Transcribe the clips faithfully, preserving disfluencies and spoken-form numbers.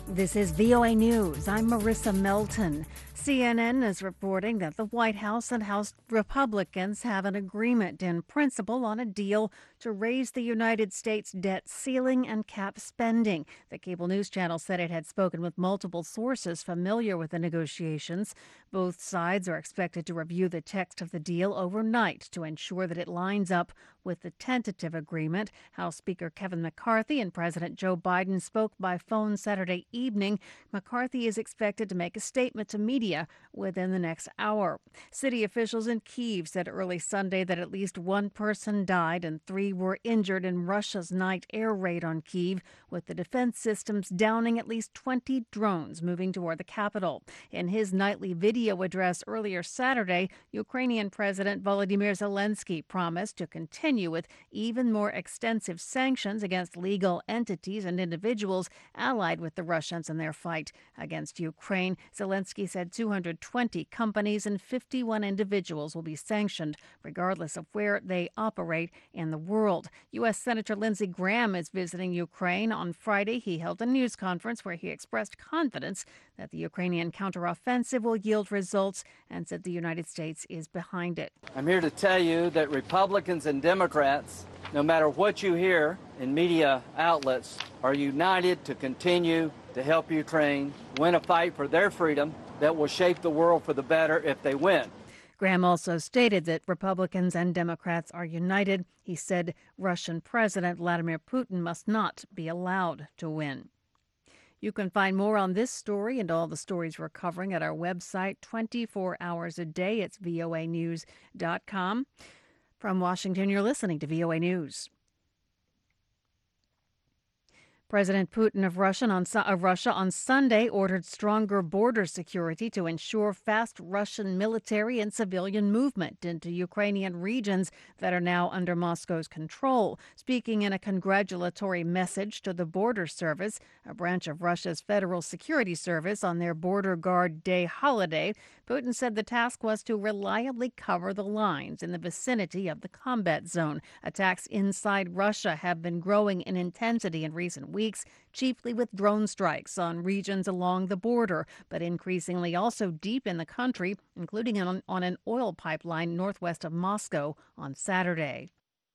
This is V O A News. I'm Marissa Melton. C N N is reporting that the White House and House Republicans have an agreement in principle on a deal to raise the United States debt ceiling and cap spending. The cable news channel said it had spoken with multiple sources familiar with the negotiations. Both sides are expected to review the text of the deal overnight to ensure that it lines up with the tentative agreement. House Speaker Kevin McCarthy and President Joe Biden spoke by phone Saturday evening. McCarthy is expected to make a statement to media within the next hour. City officials in Kyiv said early Sunday that at least one person died and three were injured in Russia's night air raid on Kyiv, with the defense systems downing at least twenty drones moving toward the capital. In his nightly video address earlier Saturday, Ukrainian President Volodymyr Zelensky promised to continue with even more extensive sanctions against legal entities and individuals allied with the Russians in their fight against Ukraine. Zelensky said two hundred twenty companies and fifty-one individuals will be sanctioned, regardless of where they operate in the world. U S. Senator Lindsey Graham is visiting Ukraine. On Friday, he held a news conference where he expressed confidence that the Ukrainian counteroffensive will yield results and said the United States is behind it. I'm here to tell you that Republicans and Democrats, no matter what you hear in media outlets, are united to continue to help Ukraine win a fight for their freedom that will shape the world for the better if they win. Graham also stated that Republicans and Democrats are united. He said Russian President Vladimir Putin must not be allowed to win. You can find more on this story and all the stories we're covering at our website twenty-four hours a day. It's V O A news dot com. From Washington, you're listening to V O A News. President Putin of Russia, on, of Russia on Sunday ordered stronger border security to ensure fast Russian military and civilian movement into Ukrainian regions that are now under Moscow's control. Speaking in a congratulatory message to the Border Service, a branch of Russia's Federal Security Service, on their Border Guard Day holiday, Putin said the task was to reliably cover the lines in the vicinity of the combat zone. Attacks inside Russia have been growing in intensity in recent weeks, chiefly with drone strikes on regions along the border, but increasingly also deep in the country, including on, on an oil pipeline northwest of Moscow on Saturday.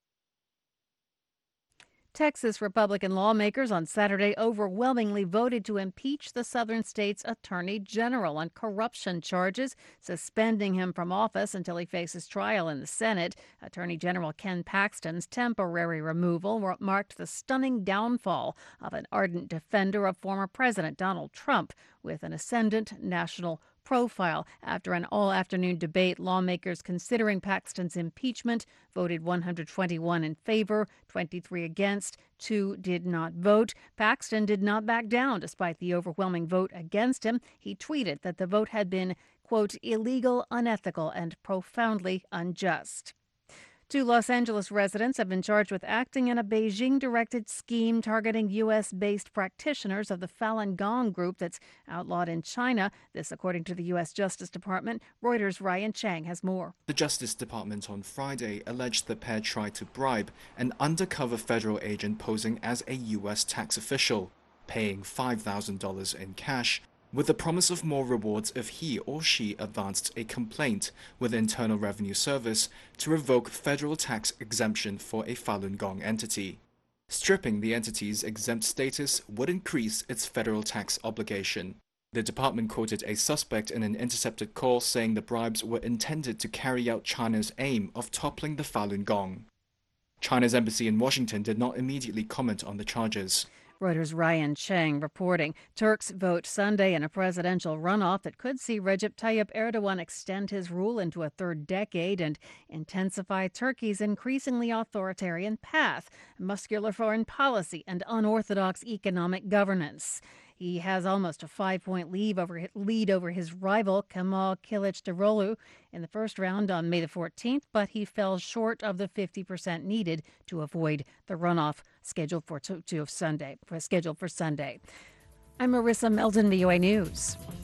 Texas Republican lawmakers on Saturday overwhelmingly voted to impeach the southern state's attorney general on corruption charges, suspending him from office until he faces trial in the Senate. Attorney General Ken Paxton's temporary removal marked the stunning downfall of an ardent defender of former President Donald Trump, with an ascendant national profile. After an all-afternoon debate, lawmakers considering Paxton's impeachment voted one hundred twenty-one in favor, twenty-three against, two did not vote. Paxton did not back down despite the overwhelming vote against him. He tweeted that the vote had been, quote, illegal, unethical, and profoundly unjust. Two Los Angeles residents have been charged with acting in a Beijing-directed scheme targeting U S-based practitioners of the Falun Gong group that's outlawed in China. This, according to the U S Justice Department. Reuters' Ryan Chang has more. The Justice Department on Friday alleged the pair tried to bribe an undercover federal agent posing as a U S tax official, paying five thousand dollars in cash, with the promise of more rewards if he or she advanced a complaint with the Internal Revenue Service to revoke federal tax exemption for a Falun Gong entity. Stripping the entity's exempt status would increase its federal tax obligation. The department quoted a suspect in an intercepted call saying the bribes were intended to carry out China's aim of toppling the Falun Gong. China's embassy in Washington did not immediately comment on the charges. Reuters' Ryan Chang reporting. Turks vote Sunday in a presidential runoff that could see Recep Tayyip Erdogan extend his rule into a third decade and intensify Turkey's increasingly authoritarian path, muscular foreign policy, and unorthodox economic governance. He has almost a five-point lead over, lead over his rival, Kemal Kılıçdaroğlu, in the first round on May the fourteenth, but he fell short of the fifty percent needed to avoid the runoff scheduled for, to, to Sunday, scheduled for Sunday. I'm Marissa Melton, V O A News.